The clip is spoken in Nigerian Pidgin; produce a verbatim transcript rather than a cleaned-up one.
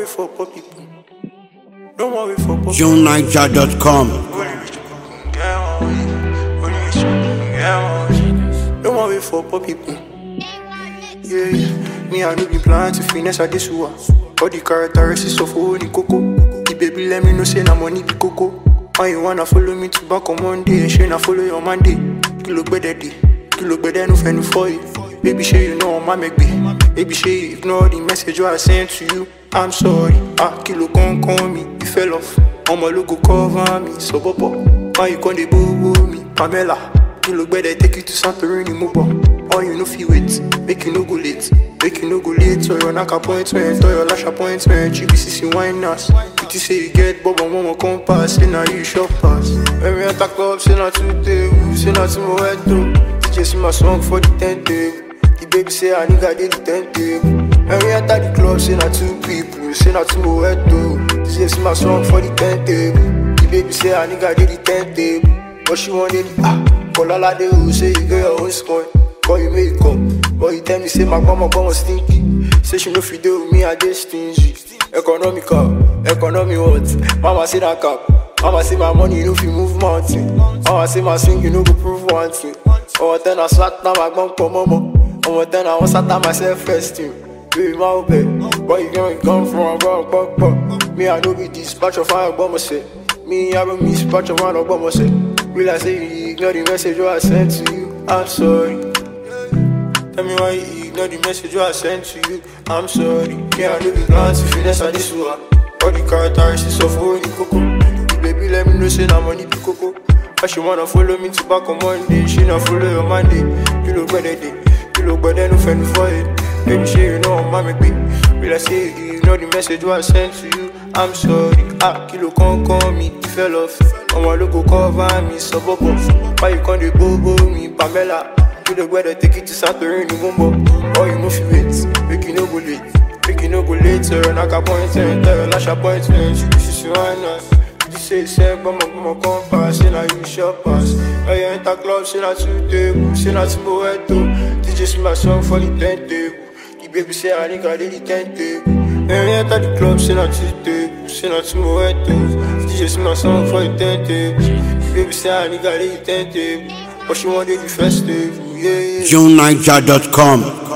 worry for poor people. Don't worry for poor people. June Niger dot com. Don't worry for poor people. Yeah, yeah. Me, I know be plan to finesse at this war. All the characteristics of holy cocoa. The baby let me know say na money be cocoa. Why you wanna follow me to back on Monday? She na follow your Monday. Kilo better day. Kilo better no friend for you. Baby, say you know my make be. Baby, say you ignore the message I sent to you. I'm sorry. Ah, kilo gon' call me. You fell off. On my logo cover me. So bobo. Why you con dey boo me? Pamela. Kilo better take you to Santorini Mubo. Or you know feel wait. Make you no go late. Make you no go late. Or your knock appointment. Or your lash appointment. G B C C wine us. You say you get Bobo Momo compass. Say now you shop pass. When we enter club, say not today. Say not tomorrow. D J see my song for the tent table. The baby say I nigga did the tent table. When we enter the club, say not two people. Say not tomorrow. D J see my song for the tent table. The baby say I nigga did the tent table. But she wanted it. Ah, call all of the say you get your own score. Boy, you make it come. Boy, you tell me say my mama mama stinky. Say she no fit do with me, I just stingy. Economical, economy what? Mama say that cap. Mama say my money, you know if you move mountain. Mama say my swing, you know go prove one thing. Oh, then I slap down my bum for mama. Oh, then I want to start myself first thing. Baby, my baby, boy, you gonna come from a bum, bum, bum. Me, I know be dispatch of fire, Obama say. Me, I don't miss dispatch of one, Obama say. Will I say you ignore the message I sent to you? I'm sorry. Tell me why you ignore the message I sent to you. I'm sorry. Yeah, I know the plans to finesse at this war. All the characteristics of holy cocoa. The baby let me know say na money be cocoa. And she wanna follow me to back on Monday. She not follow your Monday. You look better day. You look better no friend for it. Baby say you know I'm make me. Will I say you ignore the message I sent to you? I'm sorry. Ah, kilo can't call me. You fell off. On my logo cover me. So bobo. Why you can't dey bobo me? Pamela. You the weather, take it to Santorini Mumbo. Or you know if you wait, make you no go late. Make you no go later, knock appointment, lash appointment. You see, see, why not? You say, say, come on, come on, come pass. Say, now you shop pass. I you enter club, say, not to table. Say, not to Moeto. D J see my song for the tent table. The baby say, I think I did the tent table. When we enter the club, say, not to table. Say, not to Moeto. D J see my song for the tent table. The baby say, I think I did the tent table. But she wanted the festive, yeah, yeah. June Niger dot com.